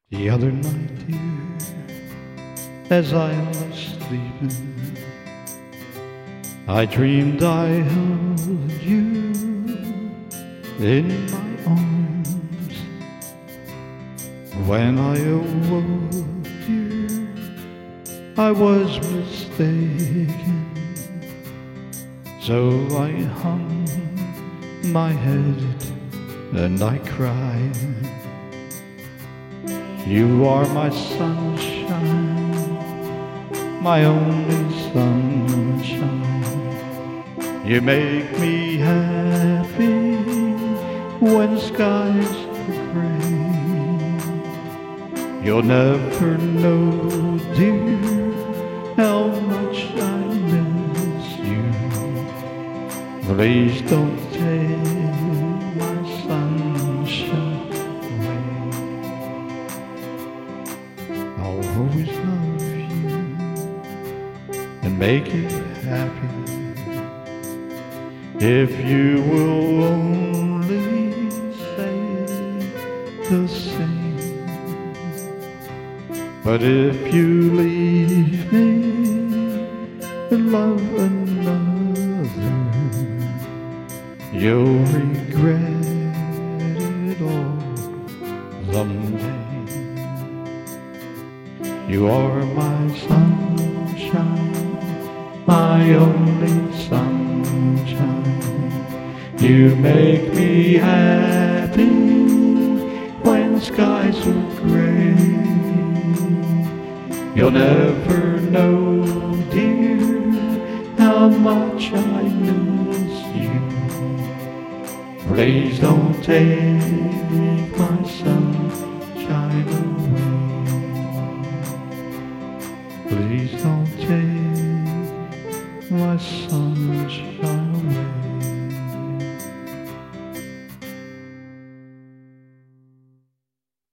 The other night, dear, as I was sleeping, I dreamed I held you in my arms. When I awoke, dear, I was mistaken. So I hung my head and I cried. You are my sunshine, my only sunshine. You make me happy when skies are gray. You'll never know, dear, how much I miss you. Please don't take my sunshine away. I'll always love you and make you happy if you will only say the same. But if you leave me and love another, you'll regret it all someday. You are my sunshine, my only sunshine. You make me happy when skies are gray. You'll never know, dear, how much I miss you. Please don't take my sunshine away. Please don't take my sunshine.